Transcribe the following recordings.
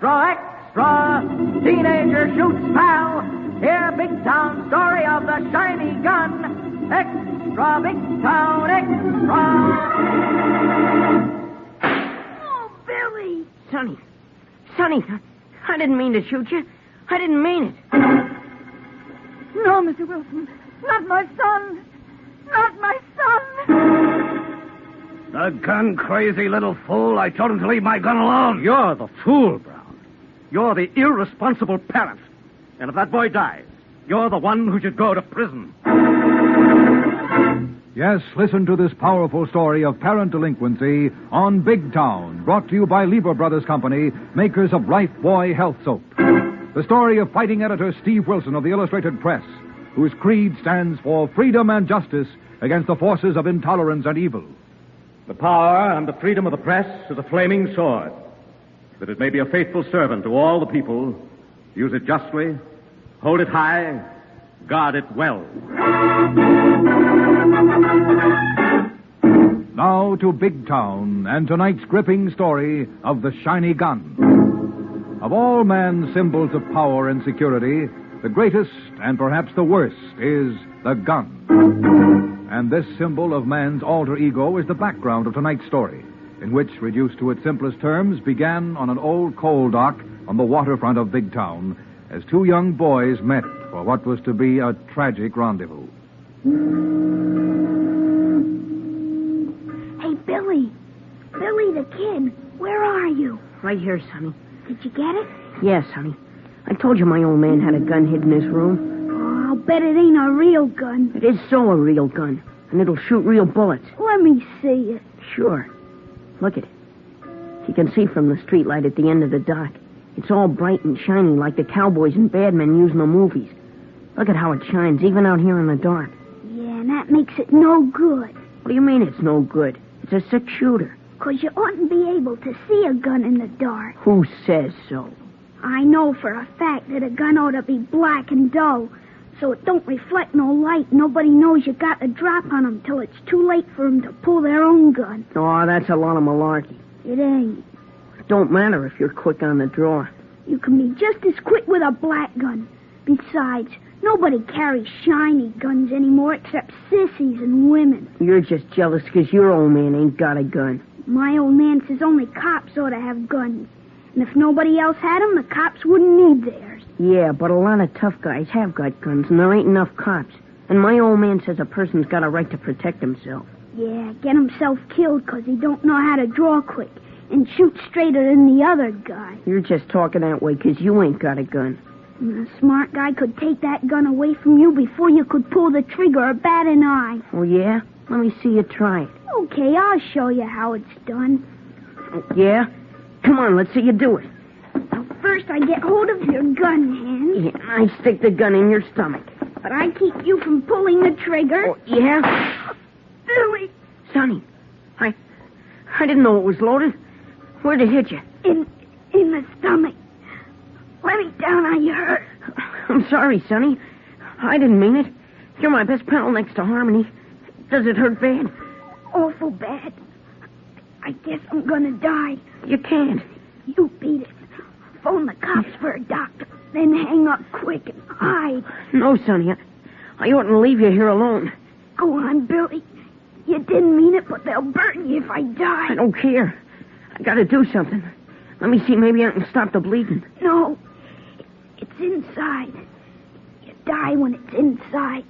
extra. Teenager shoots pal. Hear big town story of the shiny gun. Extra, big town, extra. Oh, Billy. Sonny, I didn't mean to shoot you. I didn't mean it. No, Mr. Wilson. Not my son. Not my son. The gun-crazy little fool. I told him to leave my gun alone. You're the fool, Brown. You're the irresponsible parent. And if that boy dies, you're the one who should go to prison. Yes, listen to this powerful story of parent delinquency on Big Town, brought to you by Lever Brothers Company, makers of Life Boy Health Soap. The story of fighting editor Steve Wilson of the Illustrated Press, whose creed stands for freedom and justice against the forces of intolerance and evil. The power and the freedom of the press is a flaming sword, that it may be a faithful servant to all the people. Use it justly, hold it high, guard it well. Now to Big Town and tonight's gripping story of the shiny gun. Of all man's symbols of power and security, the greatest and perhaps the worst is the gun. And this symbol of man's alter ego is the background of tonight's story, in which, reduced to its simplest terms, began on an old coal dock on the waterfront of Big Town as two young boys met for what was to be a tragic rendezvous. Hey, Billy. Billy the kid. Where are you? Right here, Sonny. Did you get it? Yes, Sonny. I told you my old man had a gun hidden in his room. Oh, I'll bet it ain't a real gun. It is so a real gun, and it'll shoot real bullets. Let me see it. Sure. Look at it. You can see from the streetlight at the end of the dock. It's all bright and shiny like the cowboys and bad men use in the movies. Look at how it shines, even out here in the dark. Yeah, and that makes it no good. What do you mean it's no good? It's a six-shooter. 'Cause you oughtn't be able to see a gun in the dark. Who says so? I know for a fact that a gun ought to be black and dull, so it don't reflect no light. Nobody knows you got a drop on 'em till it's too late for 'em to pull their own gun. Oh, that's a lot of malarkey. It ain't. It don't matter if you're quick on the draw. You can be just as quick with a black gun. Besides, nobody carries shiny guns anymore except sissies and women. You're just jealous 'cause your old man ain't got a gun. My old man says only cops ought to have guns. And if nobody else had 'em, the cops wouldn't need theirs. Yeah, but a lot of tough guys have got guns, and there ain't enough cops. And my old man says a person's got a right to protect himself. Yeah, get himself killed 'cause he don't know how to draw quick and shoot straighter than the other guy. You're just talking that way 'cause you ain't got a gun. And a smart guy could take that gun away from you before you could pull the trigger or bat an eye. Oh, yeah? Let me see you try it. Okay, I'll show you how it's done. Yeah? Come on, let's see you do it. Now, first I get hold of your gun hand. Yeah, I stick the gun in your stomach. But I keep you from pulling the trigger. Oh, yeah? Billy! Sonny, I didn't know it was loaded. Where'd it hit you? In the stomach. Let me down, are you hurt? I'm sorry, Sonny. I didn't mean it. You're my best pal next to Harmony. Does it hurt bad? Awful bad. I guess I'm gonna die. You can't. You beat it. Phone the cops for a doctor. Then hang up quick and hide. No, Sonny. I oughtn't to leave you here alone. Go on, Billy. You didn't mean it, but they'll burn you if I die. I don't care. I gotta do something. Let me see, maybe I can stop the bleeding. No. It's inside. You die when it's inside.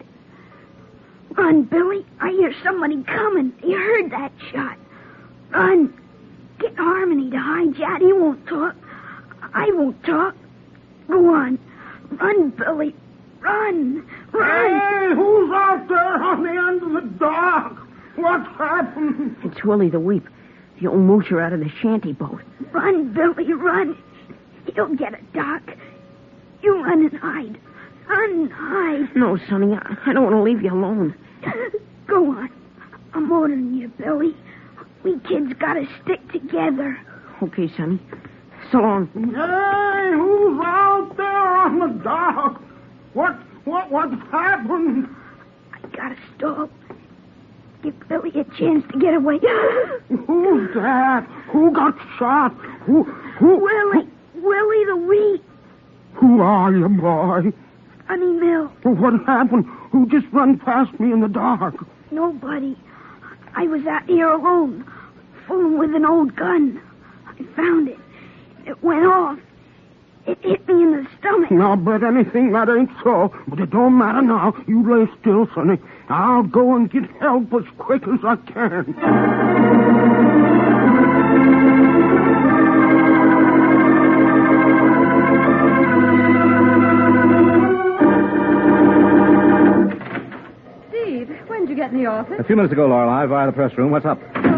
Run, Billy. I hear somebody coming. You heard that shot. Run. Get Harmony to hide you. He won't talk. I won't talk. Go on. Run, Billy. Run. Run. Hey, who's out there on the end of the dock? What's happened? It's Willie the Weep. The old moocher out of the shanty boat. Run, Billy, run. He'll get a dock. You run and hide. Run and hide. No, Sonny, I don't want to leave you alone. Go on. I'm ordering you, Billy. We kids gotta stick together. Okay, Sonny. So long. Hey, who's out there on the dock? What's happened? I gotta stop. Give Billy a chance to get away. Who's that? Who got shot? Who? Willie. we? Who are you, boy? Sonny Mill. What happened? Who just run past me in the dark? Nobody. I was out here alone, fooling with an old gun. I found it. It went off. It hit me in the stomach. I'll bet anything that ain't so. But it don't matter now. You lay still, Sonny. I'll go and get help as quick as I can. Steve, when did you get in the office? A few minutes ago, Lorelei, via the press room. What's up?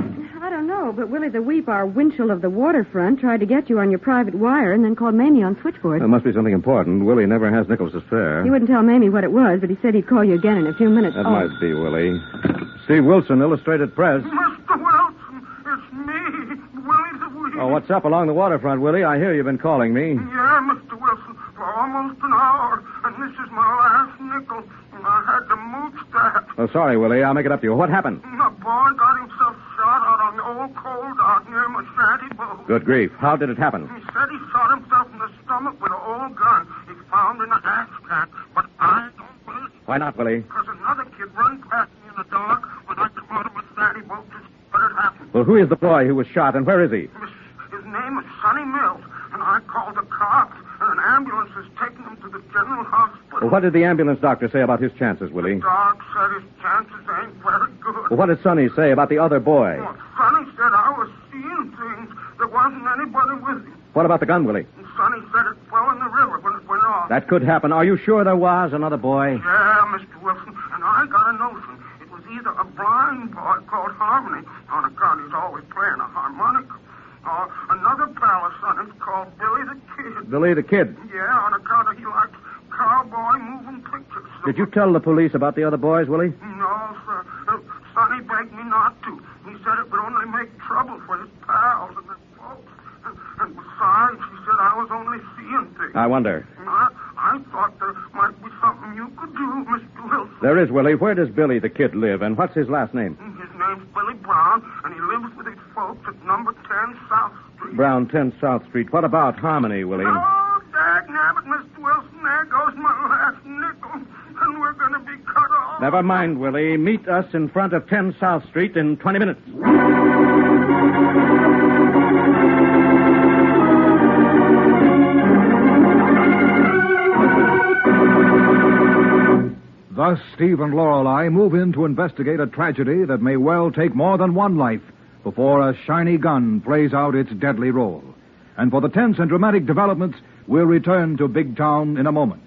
I don't know, but Willie the Weep, our Winchell of the waterfront, tried to get you on your private wire and then called Mamie on switchboard. There must be something important. Willie never has Nichols' fare. He wouldn't tell Mamie what it was, but he said he'd call you again in a few minutes. That might be, Willie. Steve Wilson, Illustrated Press. Mr. Wilson, it's me, Willie the Weep. Oh, what's up along the waterfront, Willie? I hear you've been calling me. Yeah, Mr. Wilson, for almost an hour, and this is my last nickel, and I had to mooch that. Oh, sorry, Willie. I'll make it up to you. What happened? My boy got himself shot out on the old coal dock near my shanty boat. Good grief. How did it happen? He said he shot himself in the stomach with an old gun he found in an ash can, but I don't believe it. Why not, Willie? Because another kid run past me in the dark when I come out of my shanty boat to see what had happened. Well, who is the boy who was shot, and where is he? His name is Sonny Mills, and I called the cops, and an ambulance is taking him to the general hospital. Well, what did the ambulance doctor say about his chances, Willie? The doc said his chances ain't very good. Well, what did Sonny say about the other boy? Well, Sonny said I was seeing things. There wasn't anybody with him. What about the gun, Willie? And Sonny said it fell in the river when it went off. That could happen. Are you sure there was another boy? Yeah, Mr. Wilson, and I got a notion. It was either a blind boy called Harmony, on account he's always playing a harmonica, or another pal of Sonny's called Billy the Kid. Billy the Kid. Yeah, on account of he liked cowboy moving pictures. Did you tell the police about the other boys, Willie? No, sir. Sonny begged me not to. He said it would only make trouble for his pals and their folks. And besides, he said I was only seeing things. I wonder. I thought there might be something you could do, Mr. Wilson. There is, Willie. Where does Billy the Kid live, and what's his last name? His name's Billy Brown, and he lives with his folks at number 10 South Street. Brown, 10 South Street. What about Harmony, Willie? Oh, dagnabbit, Mr. Wilson, there goes my last nickel, and we're going to be cut off. Never mind, Willie. Meet us in front of 10 South Street in 20 minutes. Thus, Steve and Lorelei move in to investigate a tragedy that may well take more than one life before a shiny gun plays out its deadly role. And for the tense and dramatic developments, we'll return to Big Town in a moment.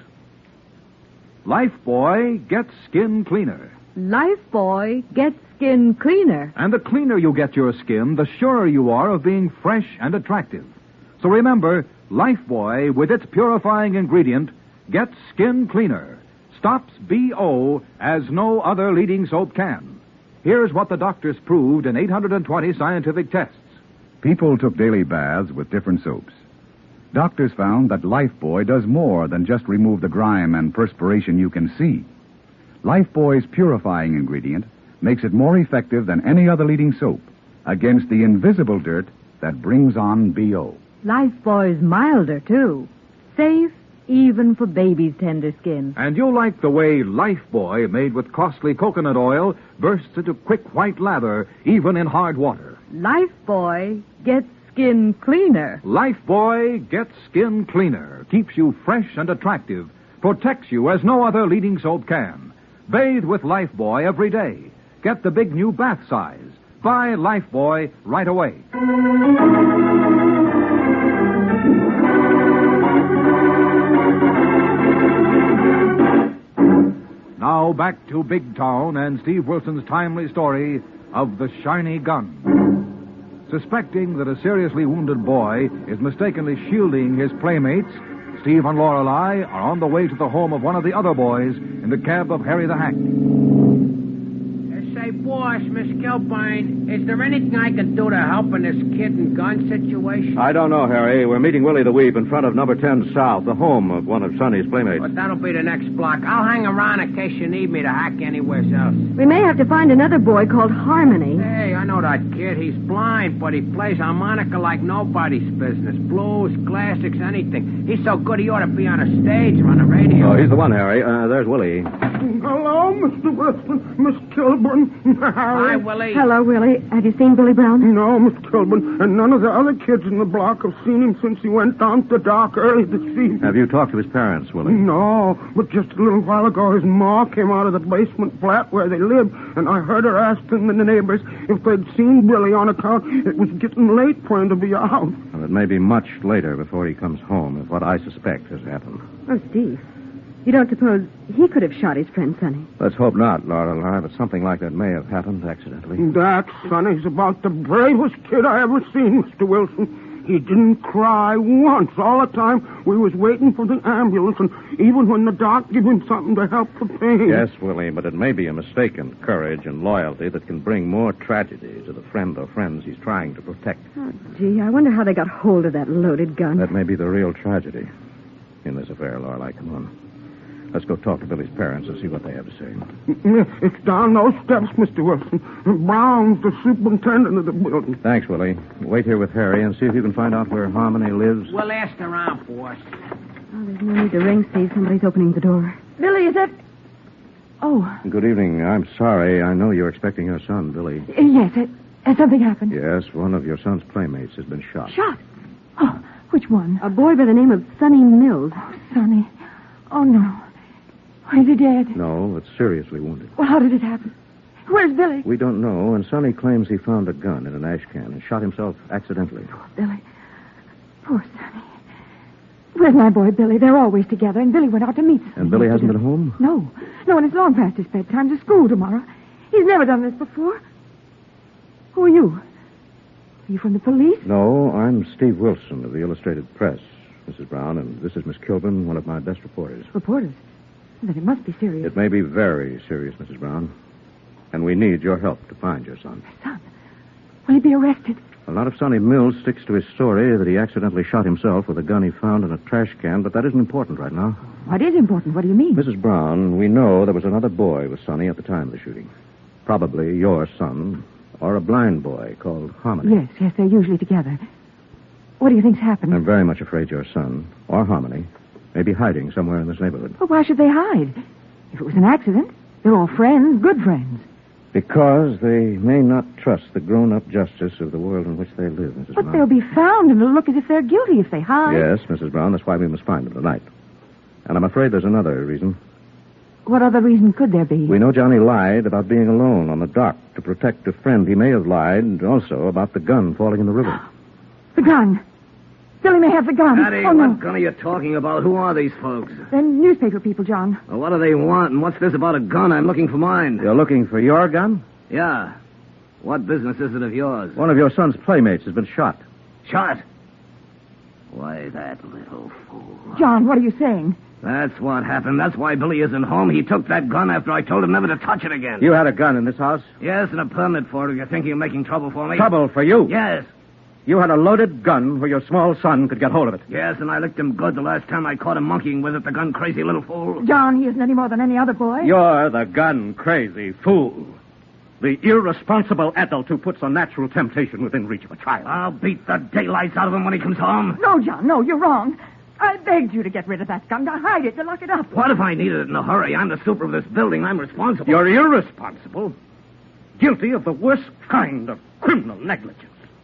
Lifebuoy gets skin cleaner. Lifebuoy gets skin cleaner. And the cleaner you get your skin, the surer you are of being fresh and attractive. So remember, Lifebuoy, with its purifying ingredient, gets skin cleaner. Stops BO as no other leading soap can. Here's what the doctors proved in 820 scientific tests. People took daily baths with different soaps. Doctors found that Lifebuoy does more than just remove the grime and perspiration you can see. Lifebuoy's purifying ingredient makes it more effective than any other leading soap against the invisible dirt that brings on BO. Lifebuoy's milder, too. Safe, even for baby's tender skin. And you'll like the way Lifebuoy, made with costly coconut oil, bursts into quick white lather, even in hard water. Lifebuoy gets skin cleaner. Lifebuoy gets skin cleaner, keeps you fresh and attractive, protects you as no other leading soap can. Bathe with Lifebuoy every day. Get the big new bath size. Buy Lifebuoy right away. Now back to Big Town and Steve Wilson's timely story of the shiny gun. Suspecting that a seriously wounded boy is mistakenly shielding his playmates, Steve and Lorelei are on the way to the home of one of the other boys in the cab of Harry the Hack. Say, boss, Miss Kilburn. Is there anything I can do to help in this kid and gun situation? I don't know, Harry. We're meeting Willie the Weep in front of number 10 South, the home of one of Sonny's playmates. But that'll be the next block. I'll hang around in case you need me to hack anywhere else. We may have to find another boy called Harmony. Hey, I know that kid. He's blind, but he plays harmonica like nobody's business. Blues, classics, anything. He's so good he ought to be on a stage or on the radio. Oh, he's the one, Harry. There's Willie. Hello, Mr. Wilson, Miss Kilburn. Hi, Willie. Hello, Willie. Have you seen Billy Brown? No, Miss Kilburn, and none of the other kids in the block have seen him since he went down to the dock early this evening. Have you talked to his parents, Willie? No, but just a little while ago, his ma came out of the basement flat where they lived, and I heard her asking the neighbors if they'd seen Billy on account it was getting late for him to be out. Well, it may be much later before he comes home, is what I suspect has happened. Oh, Steve. You don't suppose he could have shot his friend Sonny? Let's hope not, Lorelei, but something like that may have happened accidentally. That Sonny's about the bravest kid I ever seen, Mr. Wilson. He didn't cry once all the time we was waiting for the ambulance, and even when the doc gave him something to help the pain. Yes, Willie, but it may be a mistaken courage and loyalty that can bring more tragedy to the friend or friends he's trying to protect. Oh, gee, I wonder how they got hold of that loaded gun. That may be the real tragedy in this affair, Lorelei. Come on. Let's go talk to Billy's parents and see what they have to say. It's down those steps, Mr. Wilson. Brown's the superintendent of the building. Thanks, Willie. Wait here with Harry and see if you can find out where Harmony lives. We'll ask around, boss. Oh, there's no need to ring, Steve. Somebody's opening the door. Billy, is that... Oh. Good evening. I'm sorry. I know you're expecting your son, Billy. Yes, has something happened? Yes, one of your son's playmates has been shot. Shot? Oh, which one? A boy by the name of Sonny Mills. Oh, Sonny. Oh, no. Is he dead? No, but seriously wounded. Well, how did it happen? Where's Billy? We don't know, and Sonny claims he found a gun in an ash can and shot himself accidentally. Poor Billy. Poor Sonny. Where's my boy, Billy? They're always together, and Billy went out to meet Sonny. And Billy hasn't been home? No, and it's long past his bedtime to school tomorrow. He's never done this before. Who are you? Are you from the police? No, I'm Steve Wilson of the Illustrated Press, Mrs. Brown, and this is Miss Kilburn, one of my best reporters. Reporters? Then it must be serious. It may be very serious, Mrs. Brown. And we need your help to find your son. Son? Will he be arrested? A lot of Sonny Mills sticks to his story that he accidentally shot himself with a gun he found in a trash can, but that isn't important right now. What is important? What do you mean? Mrs. Brown, we know there was another boy with Sonny at the time of the shooting. Probably your son, or a blind boy called Harmony. Yes, they're usually together. What do you think's happened? I'm very much afraid your son, or Harmony, may be hiding somewhere in this neighborhood. Well, why should they hide? If it was an accident, they're all friends, good friends. Because they may not trust the grown-up justice of the world in which they live, Mrs. But Brown. they'll be found, and it'll look as if they're guilty if they hide. Yes, Mrs. Brown, that's why we must find them tonight. And I'm afraid there's another reason. What other reason could there be? We know Johnny lied about being alone on the dock to protect a friend. He may have lied also about the gun falling in the river. The gun. Billy may have the gun. Daddy, oh, no. what gun are you talking about? Who are these folks? They're newspaper people, John. Well, what do they want, and what's this about a gun? I'm looking for mine. You're looking for your gun? Yeah. What business is it of yours? One of your son's playmates has been shot. Shot? Why, that little fool. John, what are you saying? That's what happened. That's why Billy isn't home. He took that gun after I told him never to touch it again. You had a gun in this house? Yes, and a permit for it. You're thinking of making trouble for me? Trouble for you? Yes. You had a loaded gun where your small son could get hold of it. Yes, and I licked him good the last time I caught him monkeying with it, the gun-crazy little fool. John, he isn't any more than any other boy. You're the gun-crazy fool. The irresponsible adult who puts a natural temptation within reach of a child. I'll beat the daylights out of him when he comes home. No, John, no, you're wrong. I begged you to get rid of that gun, to hide it, to lock it up. What if I needed it in a hurry? I'm the super of this building. I'm responsible. You're irresponsible. Guilty of the worst kind of criminal negligence.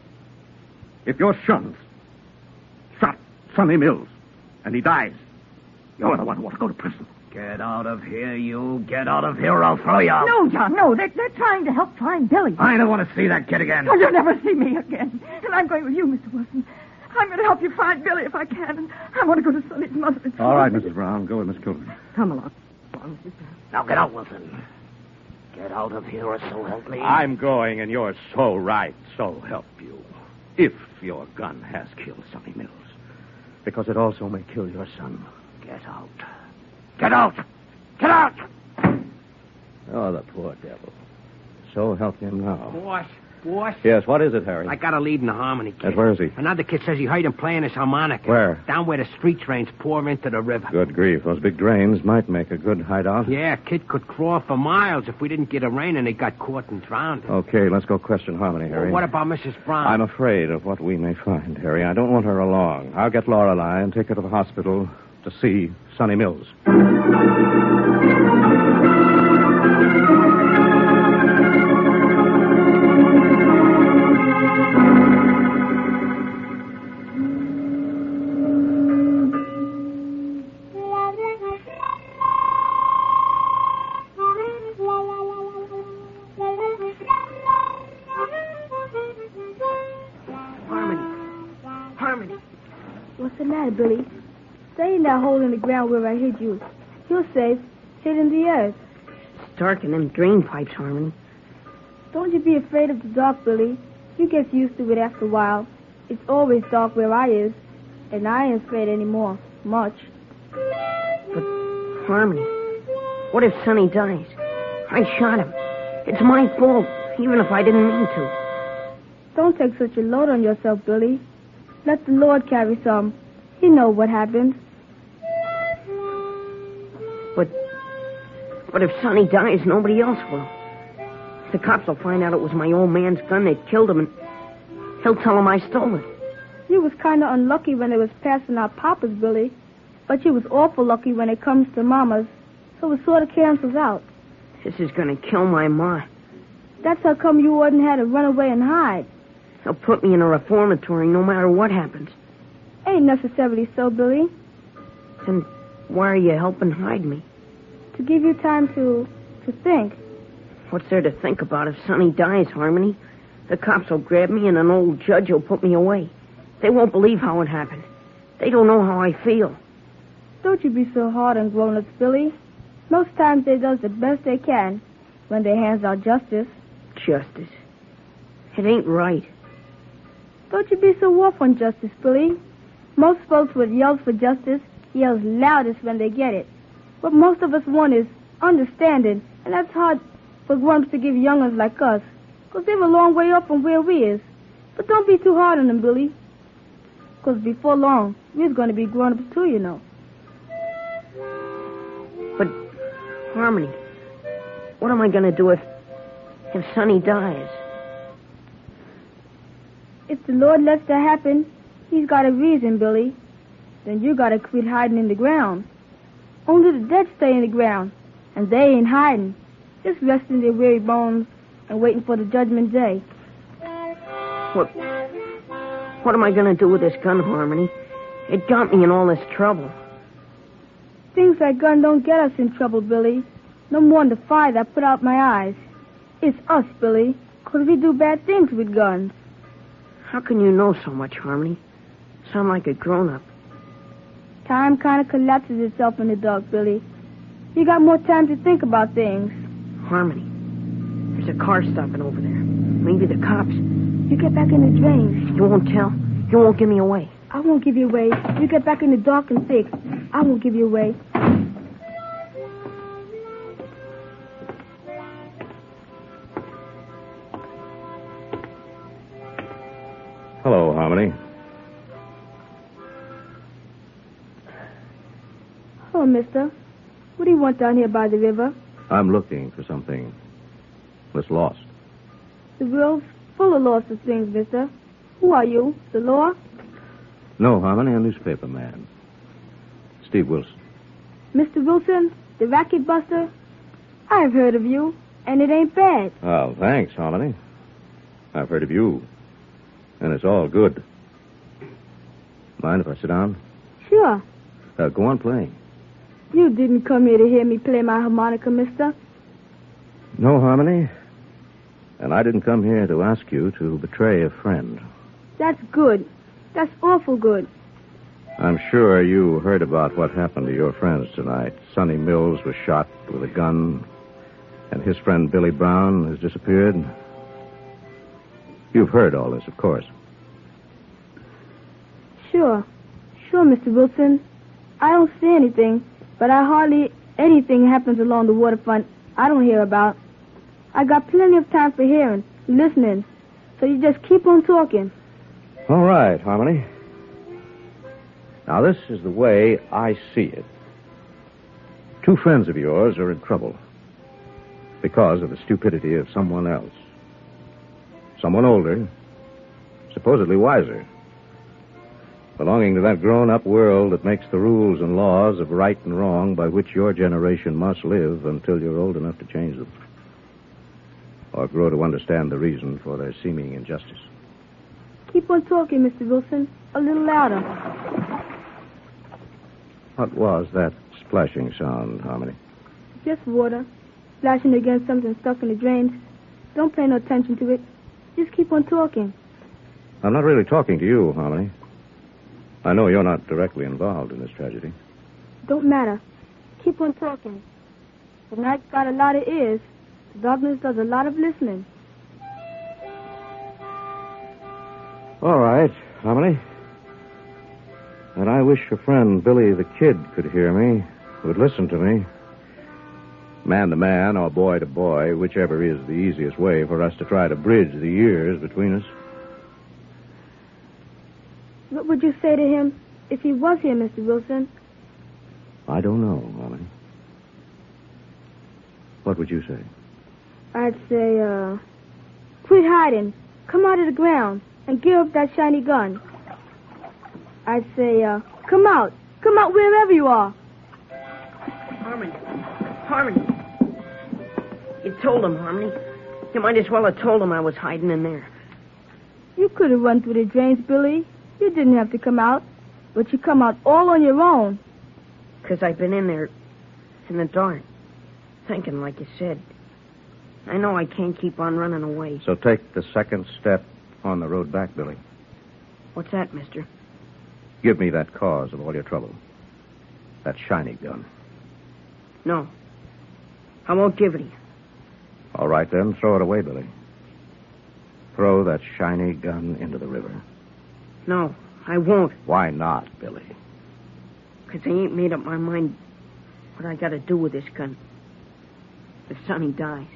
If your son shot Sonny Mills and he dies, you're the one who ought to go to prison. Get out of here, you. Get out of here or I'll throw you out. No, John, no. They're trying to help find Billy. I don't want to see that kid again. Oh, you'll never see me again. And I'm going with you, Mr. Wilson. I'm going to help you find Billy if I can. And I want to go to Sonny's mother. All right, Mrs. Brown. Go with Miss Kilburn. Come along. Now get out, Wilson. Get out of here or so help me. I'm going, and you're so right, so help you. If your gun has killed Sonny Mills. Because it also may kill your son. Get out. Get out! Get out! Oh, the poor devil. so help him now. Boss? Yes, what is it, Harry? I got a lead in the harmony kit. Yes, where is he? Another kid says he heard him playing his harmonica. Where? Down where the street drains pour into the river. Good grief. Those big drains might make a good hideout. Yeah, kid could crawl for miles if we didn't get a rain and he got caught and drowned. Okay, let's go question Harmony, Harry. Well, what about Mrs. Brown? I'm afraid of what we may find, Harry. I don't want her along. I'll get Lorelei and take her to the hospital to see Sonny Mills. Harmony. What's the matter, Billy? Stay in that hole in the ground where I hid you. You're safe. Hid in the earth. It's dark in them drain pipes, Harmony. Don't you be afraid of the dark, Billy. You get used to it after a while. It's always dark where I is, and I ain't afraid anymore. Much. But, Harmony, what if Sonny dies? I shot him. It's my fault, even if I didn't mean to. Don't take such a load on yourself, Billy. Let the Lord carry some. He knows what happened. But if Sonny dies, nobody else will. The cops will find out it was my old man's gun that killed him, and he'll tell them I stole it. You was kind of unlucky when it was passing out Papa's, Billy. But you was awful lucky when it comes to Mama's. So it sort of cancels out. This is going to kill my ma. That's how come you wouldn't have to run away and hide. They'll put me in a reformatory no matter what happens. Ain't necessarily so, Billy. Then why are you helping hide me? To give you time to think. What's there to think about if Sonny dies, Harmony? The cops will grab me and an old judge will put me away. They won't believe how it happened. They don't know how I feel. Don't you be so hard on grown-ups, Billy. Most times they does the best they can when they hands out justice. Justice? It ain't right. Don't you be so rough on justice, Billy. Most folks would yell for justice, yells loudest when they get it. What most of us want is understanding, and that's hard for grown-ups to give young'uns like us, 'cause they're a long way up from where we is. But don't be too hard on them, Billy. 'Cause before long, we're going to be grown-ups too, you know. But, Harmony, what am I going to do if Sonny dies? If the Lord lets that happen, he's got a reason, Billy. Then you got to quit hiding in the ground. Only the dead stay in the ground, and they ain't hiding, just resting their weary bones and waiting for the judgment day. What am I going to do with this gun, Harmony? It got me in all this trouble. Things like gun don't get us in trouble, Billy. No more than the fire that put out my eyes. It's us, Billy, 'cause we do bad things with guns. How can you know so much, Harmony? Sound like a grown-up. Time kind of collapses itself in the dark, Billy. You got more time to think about things. Harmony, there's a car stopping over there. Maybe the cops. You get back in the drain. You won't tell? You won't give me away? I won't give you away. You get back in the dark and thick. I won't give you away. Hello, Harmony. Oh, mister. What do you want down here by the river? I'm looking for something that's lost. The world's full of lots of things, mister. Who are you? The law? No, Harmony, a newspaper man. Steve Wilson. Mr. Wilson, the racket buster? I've heard of you, and it ain't bad. Oh, thanks, Harmony. I've heard of you. And it's all good. Mind if I sit down? Sure. Go on playing. You didn't come here to hear me play my harmonica, mister. No, Harmony. And I didn't come here to ask you to betray a friend. That's good. That's awful good. I'm sure you heard about what happened to your friends tonight. Sonny Mills was shot with a gun, and his friend Billy Brown has disappeared. You've heard all this, of course. Sure, Mr. Wilson. I don't see anything, but hardly anything happens along the waterfront I don't hear about. I got plenty of time for hearing, listening. So you just keep on talking. All right, Harmony. Now, this is the way I see it. Two friends of yours are in trouble because of the stupidity of someone else. Someone older, supposedly wiser, belonging to that grown-up world that makes the rules and laws of right and wrong by which your generation must live until you're old enough to change them, or grow to understand the reason for their seeming injustice. Keep on talking, Mr. Wilson. A little louder. What was that splashing sound, Harmony? Just water. Splashing against something stuck in the drains. Don't pay no attention to it. Just keep on talking. I'm not really talking to you, Harmony. I know you're not directly involved in this tragedy. Don't matter. Keep on talking. The night's got a lot of ears. The darkness does a lot of listening. All right, Harmony. And I wish your friend Billy the Kid could hear me, would listen to me. Man to man or boy to boy, whichever is the easiest way for us to try to bridge the years between us. What would you say to him if he was here, Mr. Wilson? I don't know, Harmony. What would you say? I'd say, quit hiding. Come out of the ground and give up that shiny gun. I'd say, come out. Come out wherever you are. Harmony. You told him, Harmony. You might as well have told him I was hiding in there. You could have run through the drains, Billy. You didn't have to come out. But you come out all on your own. 'Cause I've been in there in the dark, thinking like you said. I know I can't keep on running away. So take the second step on the road back, Billy. What's that, mister? Give me that cause of all your trouble. That shiny gun. No. I won't give it to you. All right, then. Throw it away, Billy. Throw that shiny gun into the river. No, I won't. Why not, Billy? 'Cause I ain't made up my mind what I gotta do with this gun. If Sonny dies.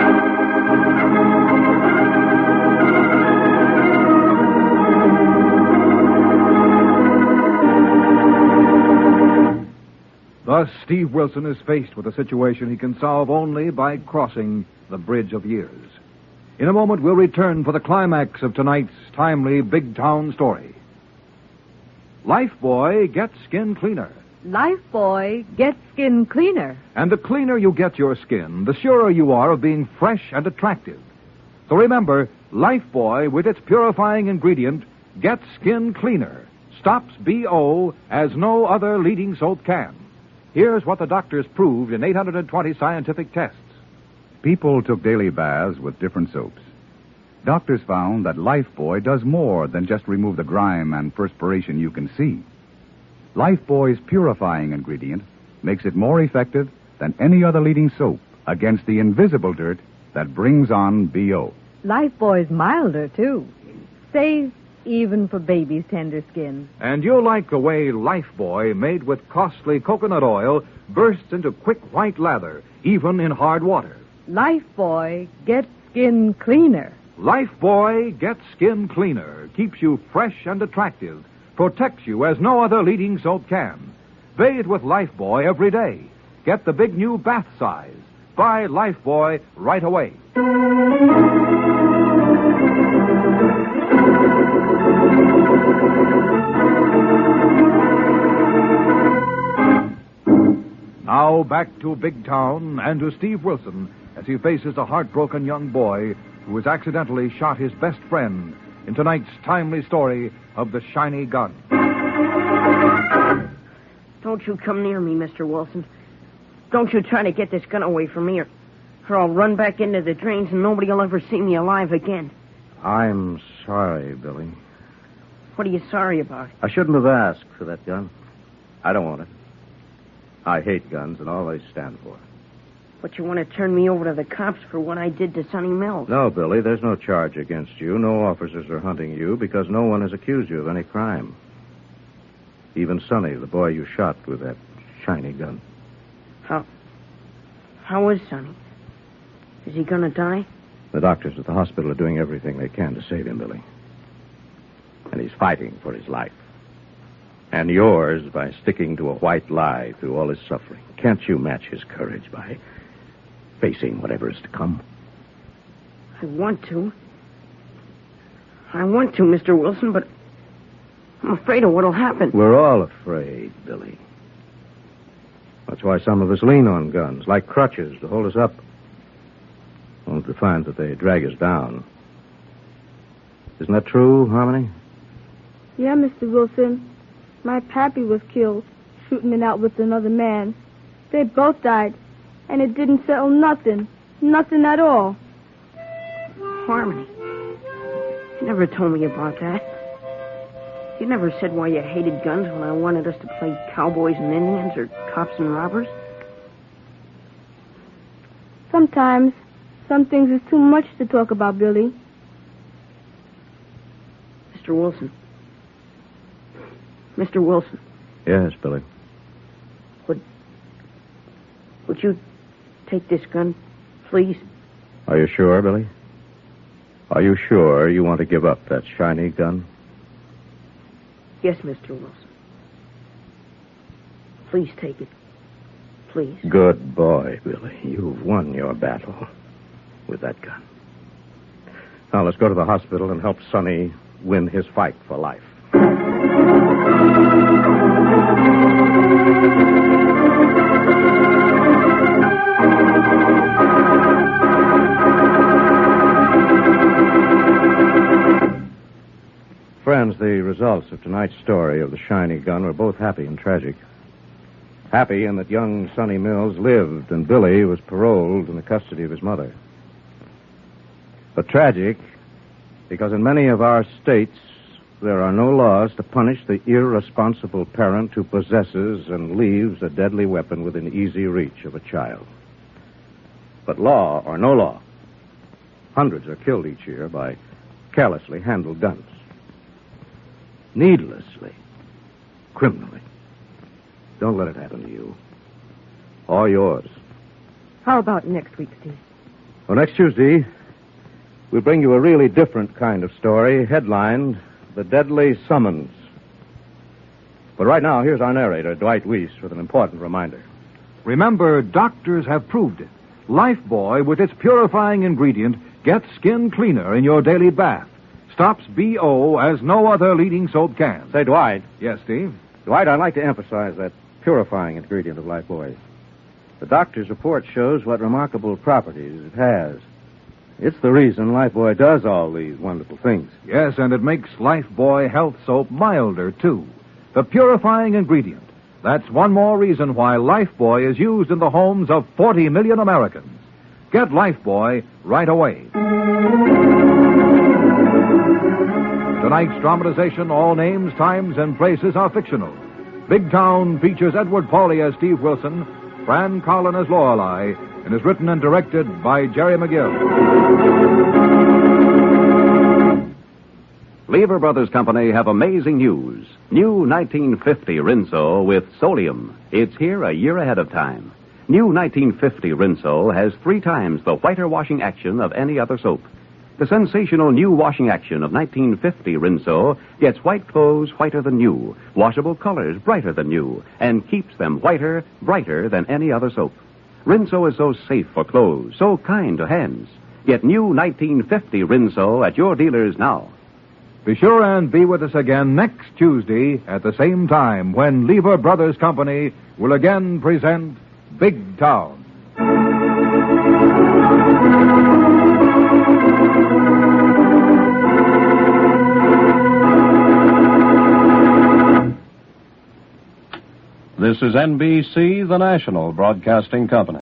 Thus, Steve Wilson is faced with a situation he can solve only by crossing the bridge of years. In a moment, we'll return for the climax of tonight's timely big town story. Lifebuoy gets skin cleaner. Lifebuoy gets skin cleaner. And the cleaner you get your skin, the surer you are of being fresh and attractive. So remember, Lifebuoy, with its purifying ingredient, gets skin cleaner, stops BO as no other leading soap can. Here's what the doctors proved in 820 scientific tests. People took daily baths with different soaps. Doctors found that Lifebuoy does more than just remove the grime and perspiration you can see. Lifebuoy's purifying ingredient makes it more effective than any other leading soap against the invisible dirt that brings on BO. Lifebuoy's milder, too. Safe even for baby's tender skin. And you'll like the way Lifebuoy, made with costly coconut oil, bursts into quick white lather, even in hard water. Lifebuoy gets skin cleaner. Lifebuoy gets skin cleaner, keeps you fresh and attractive, protects you as no other leading soap can. Bathe with Lifebuoy every day. Get the big new bath size. Buy Lifebuoy right away. Now back to Big Town and to Steve Wilson as he faces a heartbroken young boy who has accidentally shot his best friend in tonight's timely story of the shiny gun. Don't you come near me, Mr. Wilson. Don't you try to get this gun away from me, or I'll run back into the drains and nobody will ever see me alive again. I'm sorry, Billy. What are you sorry about? I shouldn't have asked for that gun. I don't want it. I hate guns and all they stand for. But you want to turn me over to the cops for what I did to Sonny Mills. No, Billy, there's no charge against you. No officers are hunting you because no one has accused you of any crime. Even Sonny, the boy you shot with that shiny gun. How is Sonny? Is he gonna die? The doctors at the hospital are doing everything they can to save him, Billy. And he's fighting for his life. And yours by sticking to a white lie through all his suffering. Can't you match his courage by facing whatever is to come? I want to, Mr. Wilson, but I'm afraid of what'll happen. We're all afraid, Billy. That's why some of us lean on guns, like crutches, to hold us up. Only to find that they drag us down. Isn't that true, Harmony? Yeah, Mr. Wilson. My pappy was killed, shooting it out with another man. They both died, and it didn't settle nothing. Nothing at all. Harmony. You never told me about that. You never said why you hated guns when I wanted us to play cowboys and Indians or cops and robbers. Sometimes, some things is too much to talk about, Billy. Mr. Wilson. Mr. Wilson. Yes, Billy. Would you take this gun, please? Are you sure, Billy? Are you sure you want to give up that shiny gun? Yes, Mr. Wilson. Please take it. Please. Good boy, Billy. You've won your battle with that gun. Now, let's go to the hospital and help Sonny win his fight for life. Friends, the results of tonight's story of the shiny gun were both happy and tragic. Happy in that young Sonny Mills lived and Billy was paroled in the custody of his mother. But tragic because in many of our states there are no laws to punish the irresponsible parent who possesses and leaves a deadly weapon within easy reach of a child. But law or no law, hundreds are killed each year by carelessly handled guns. Needlessly, criminally. Don't let it happen to you. Or yours. How about next week, Steve? Well, next Tuesday, we'll bring you a really different kind of story, headlined The Deadly Summons. But right now, here's our narrator, Dwight Weiss, with an important reminder. Remember, doctors have proved it. Lifebuoy, with its purifying ingredient, gets skin cleaner in your daily bath. Stops BO as no other leading soap can. Say, Dwight. Yes, Steve? Dwight, I'd like to emphasize that purifying ingredient of Lifebuoy. The doctor's report shows what remarkable properties it has. It's the reason Lifebuoy does all these wonderful things. Yes, and it makes Lifebuoy health soap milder, too. The purifying ingredient. That's one more reason why Lifebuoy is used in the homes of 40 million Americans. Get Lifebuoy right away. Tonight's dramatization, all names, times, and places are fictional. Big Town features Edward Pauley as Steve Wilson, Fran Collin as Lorelei, and is written and directed by Jerry McGill. Lever Brothers Company have amazing news. New 1950 Rinso with Solium. It's here a year ahead of time. New 1950 Rinso has 3 times the whiter washing action of any other soap. The sensational new washing action of 1950 Rinso gets white clothes whiter than new, washable colors brighter than new, and keeps them whiter, brighter than any other soap. Rinso is so safe for clothes, so kind to hands. Get new 1950 Rinso at your dealers now. Be sure and be with us again next Tuesday at the same time when Lever Brothers Company will again present Big Town. This is NBC, the national broadcasting company.